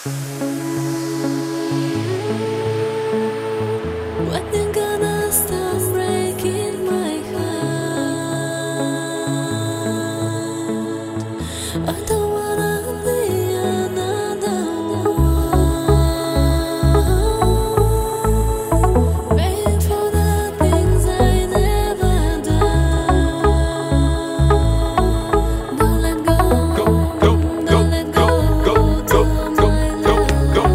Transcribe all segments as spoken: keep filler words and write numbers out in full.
When you gonna stop breaking my heart? I don't wanna be another one, waiting for the things I never done. Don't let go, don't let go, to my love.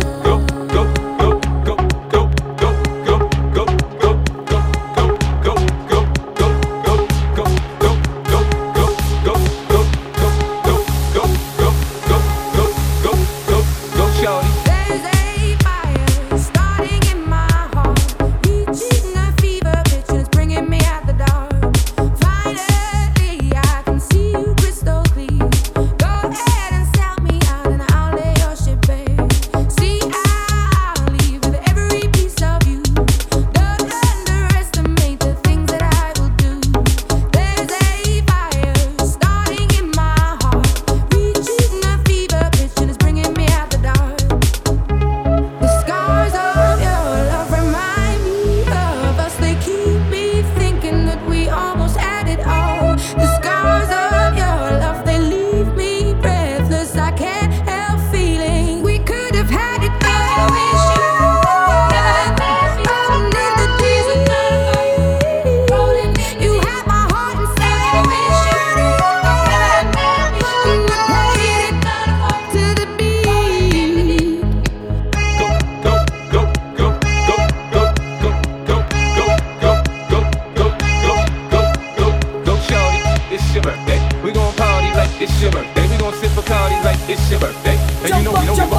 There's a fire starting in my heart, reaching a fever pitch and it's bringing me out the dark. Finally, I can see you crystal clear. Go ahead and sell me out and I'll lay your shit bare. See, I'll leave with every piece of you. Don't underestimate the things that I will do. There's a fire starting in my heart, reaching a fever pitch and it's bringing me out the dark. The scars of your love remind me of us. They keep me thinking that we almost had it all. The scars of your love, they leave me breathless. I can't help feeling we could have had it all. Underneath the diesel, you had my heart inside. And I played it to the beat. Go shorty, it's your birthday. We gon' party like it's your birthday. We gon' sip Bacardi like it's your birthday. And you know we don't